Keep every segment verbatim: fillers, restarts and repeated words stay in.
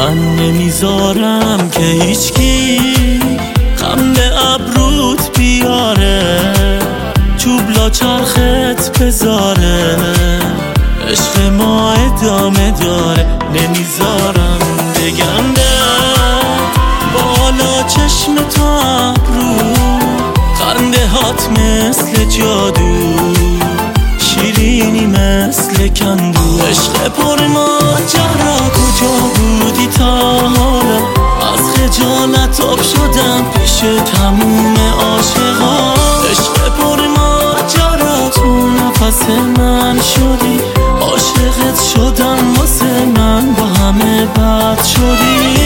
من نمیذارم که هیچکی خم به ابروت بیاره، چوبلا چرخت بذاره، عشق ما ادامه داره. نمیذارم بگنده بالا چشم تو ابرو، خنده هات مثل جادو، شیرینی مثل کندو. عشق پر ماجرا کجا بودی تا حالا؟ از خجالت آب شدم پیش تموم عاشقا. عشق پر ماجرا تو نفس من شدی، عاشقت شدم واسه من با همه بد شدی.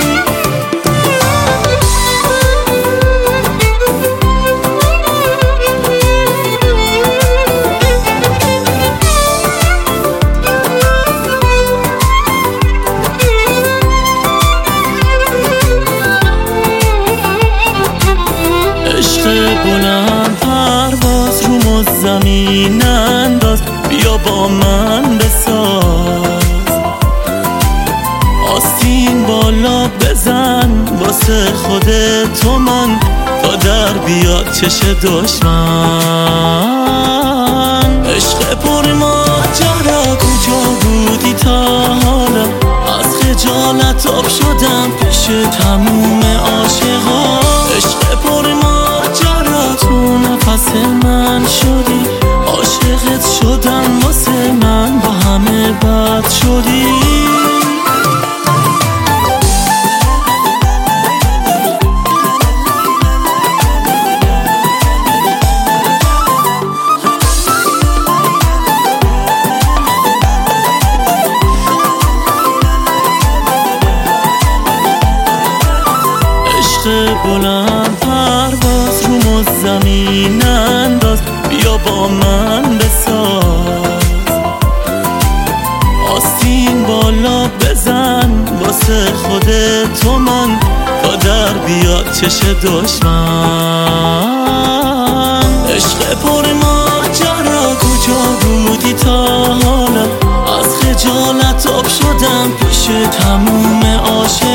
بلند پرواز رو مز زمین انداز، بیا با من بساز، آستین بالا بزن واسه خودت تو من، تا در بیاد چش دشمن. عشق پر ماجرا کجا بودی تا حالا؟ از خجالت آب شدم پیش تموم عاشقا. عشق پر تو نفس من شدی، عاشقت شدم واسه من با همه بد شدی. عشق بلند پرواز رو مز زمین انداز، بیا با من بساز، آستین بالا بزن واسه خودت تو من، تا در بیاد چش دشمن. عشق پر ماجرا کجا بودی تا حالا؟ از خجالت آب شدم پیش تموم عاشق